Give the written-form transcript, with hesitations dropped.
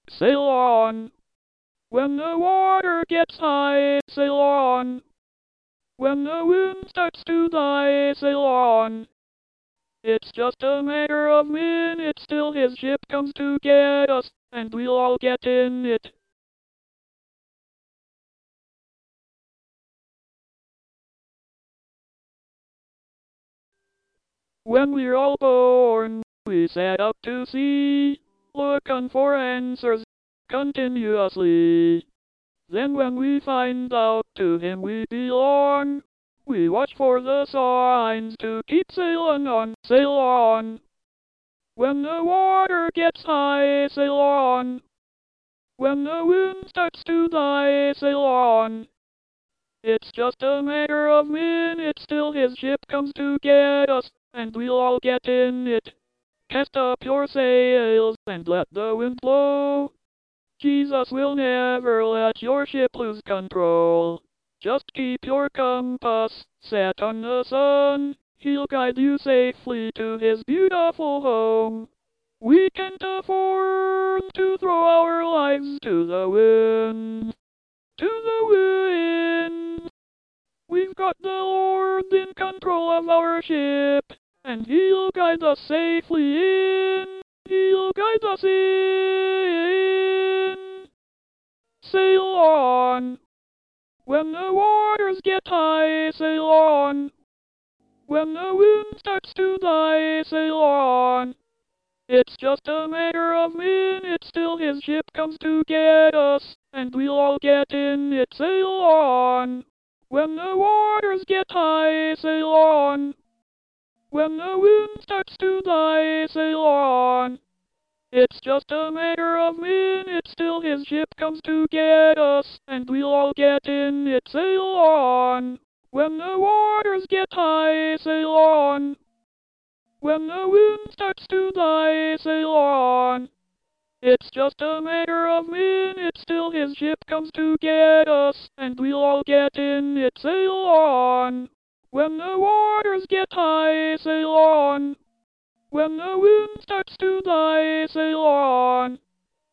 sail on. When the water gets high, sail on. When the wind starts to die, sail on. It's just a matter of minutes till his ship comes to get us, and we'll all get in it. When we're all born, we set out to sea, looking for answers continuously. Then when we find out to him we belong, we watch for the signs to keep sailing on, sail on. When the water gets high, sail on. When the wind starts to die, sail on. It's just a matter of minutes till his ship comes to get us, and we'll all get in it. Cast up your sails and let the wind blow. Jesus will never let your ship lose control. Just keep your compass set on the sun. He'll guide you safely to his beautiful home. We can't afford to throw our lives to the wind. To the wind. We've got the Lord in control of our ship, and he'll guide us safely in. He'll guide us in. Sail on. When the waters get high, sail on. When the wind starts to die, sail on. It's just a matter of minutes till his ship comes to get us, and we'll all get in it. Sail on. When the waters get high, sail on. When the wind starts to die, sail on. It's just a matter of minutes till his ship comes to get us, and we'll all get in it. Sail on. When the waters get high, sail on. When the wind starts to die, sail on. It's just a matter of minutes till his ship comes to get us, and we'll all get in it. Sail on. When the waters get high, sail on. When the wind starts to die, sail on.